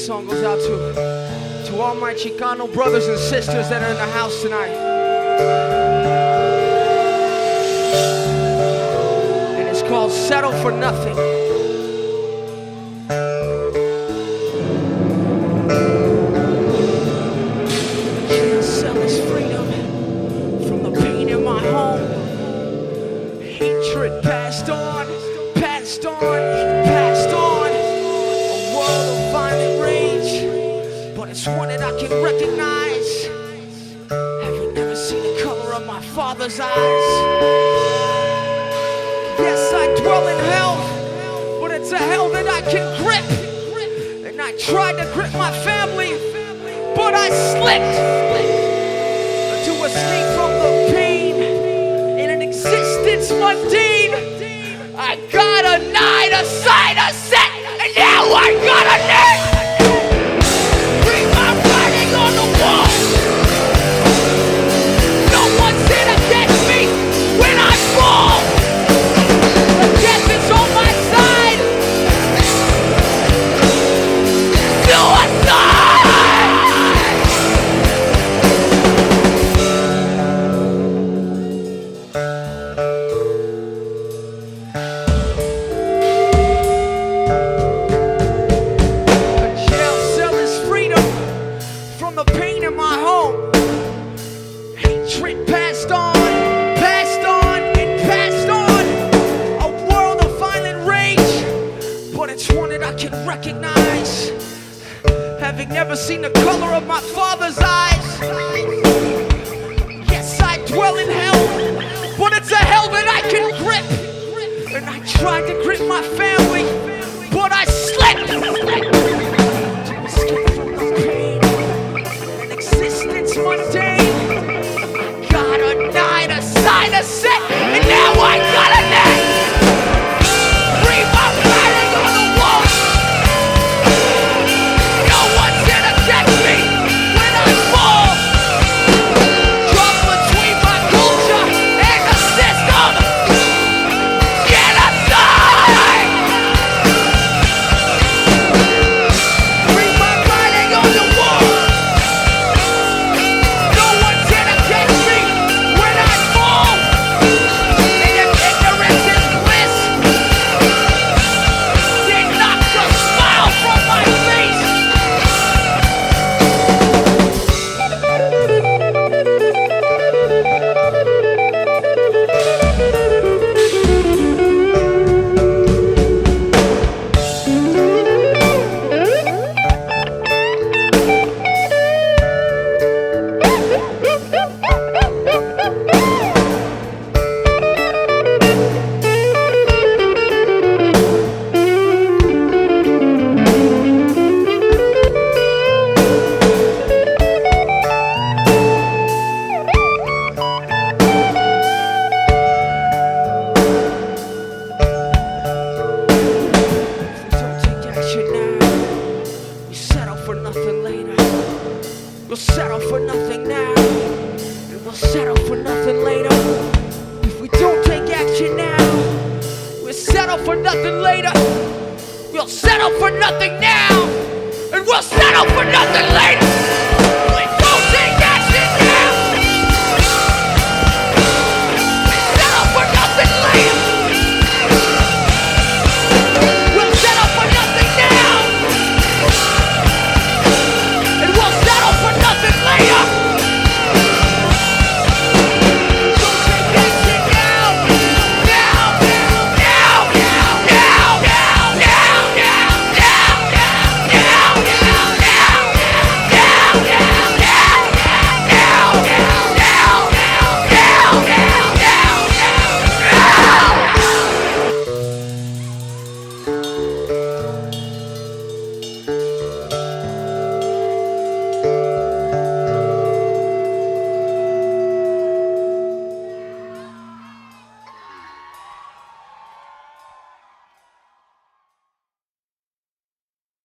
song goes out to all my Chicano brothers and sisters that are in the house tonight. And it's called Settle for Nothing. Can't sell this freedom from the pain in my home. Hatred passed on, passed on, passed on. A world of violent rage, but it's one that I can recognize. Having never seen the color of my father's eyes. Yes, I dwell in hell, but it's a hell that I can grip. And I tried to grip my family, but I slipped. To escape from the pain in an existence mundane, I got a night, a sight, a set, and now I got a name. Read my writing on the wall. No one's here to catch me when I fall. The death is on my side. Suicide! Hatred passed on, and passed on. A world of violent rage, but it's one that I can recognize. Having never seen the color of my father's eyes. Yes, I dwell in hell, but it's a hell that I can grip. And I tried to grip my family, but I slipped. To escape from the pain, an existence mundane. Got a night, a sign, a set, and now I got a name. Read my writing on the wall. No one's here to catch me when I fall. Drop between my culture and the system. Get aside. Read my writing on the wall. No one's here to catch me when I fall. And if ignorance is bliss, then knock the smile from my face. We'll settle for nothing now, and we'll settle for nothing later. If we don't take action now, we'll settle for nothing later. We'll settle for nothing now, and we'll settle for nothing later.